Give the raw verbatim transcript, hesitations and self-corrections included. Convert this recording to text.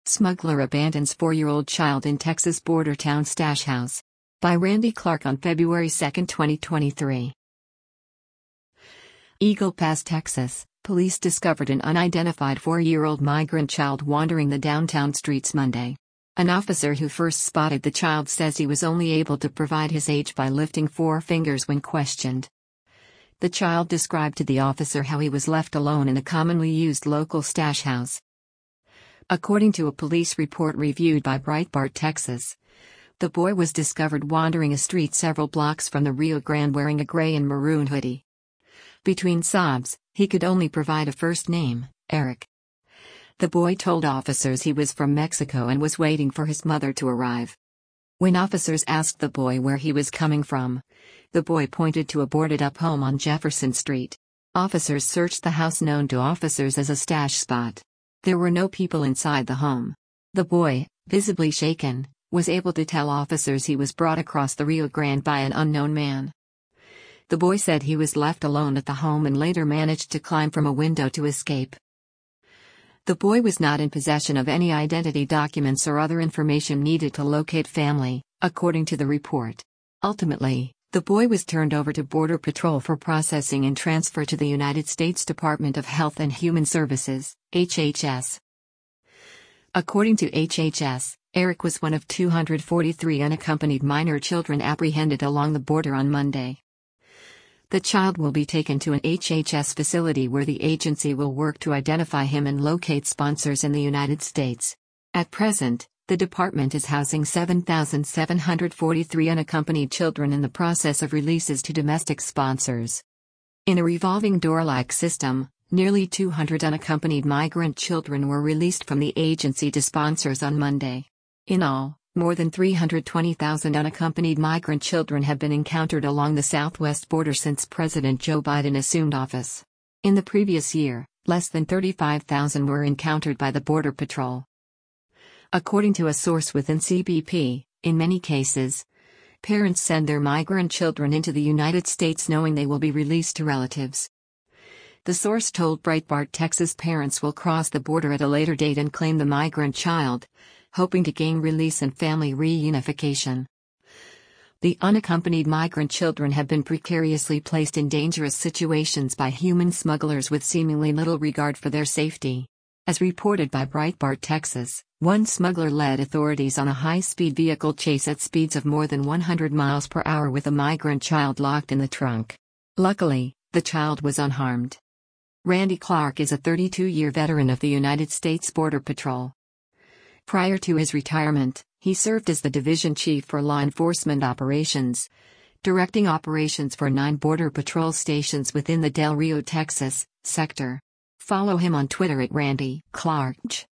Smuggler abandons four-year-old child in Texas border town stash house. By Randy Clark on February second, twenty twenty-three. Eagle Pass, Texas. Police discovered an unidentified four-year-old migrant child wandering the downtown streets Monday. An officer who first spotted the child says he was only able to provide his age by lifting four fingers when questioned. The child described to the officer how he was left alone in a commonly used local stash house. According to a police report reviewed by Breitbart, Texas, the boy was discovered wandering a street several blocks from the Rio Grande wearing a gray and maroon hoodie. Between sobs, he could only provide a first name, Eric. The boy told officers he was from Mexico and was waiting for his mother to arrive. When officers asked the boy where he was coming from, the boy pointed to a boarded-up home on Jefferson Street. Officers searched the house known to officers as a stash spot. There were no people inside the home. The boy, visibly shaken, was able to tell officers he was brought across the Rio Grande by an unknown man. The boy said he was left alone at the home and later managed to climb from a window to escape. The boy was not in possession of any identity documents or other information needed to locate family, according to the report. Ultimately, the boy was turned over to Border Patrol for processing and transfer to the United States Department of Health and Human Services, H H S. According to H H S, Eric was one of two hundred forty-three unaccompanied minor children apprehended along the border on Monday. The child will be taken to an H H S facility where the agency will work to identify him and locate sponsors in the United States. At present, the department is housing seven thousand seven hundred forty-three unaccompanied children in the process of releases to domestic sponsors. In a revolving door-like system, nearly two hundred unaccompanied migrant children were released from the agency to sponsors on Monday. In all, more than three hundred twenty thousand unaccompanied migrant children have been encountered along the southwest border since President Joe Biden assumed office. In the previous year, less than thirty-five thousand were encountered by the Border Patrol. According to a source within C B P, in many cases, parents send their migrant children into the United States knowing they will be released to relatives. The source told Breitbart Texas parents will cross the border at a later date and claim the migrant child, hoping to gain release and family reunification. The unaccompanied migrant children have been precariously placed in dangerous situations by human smugglers with seemingly little regard for their safety. As reported by Breitbart Texas, one smuggler led authorities on a high-speed vehicle chase at speeds of more than one hundred miles per hour with a migrant child locked in the trunk. Luckily, the child was unharmed. Randy Clark is a thirty-two-year veteran of the United States Border Patrol. Prior to his retirement, he served as the division chief for law enforcement operations, directing operations for nine Border Patrol stations within the Del Rio, Texas, sector. Follow him on Twitter at Randy Clark.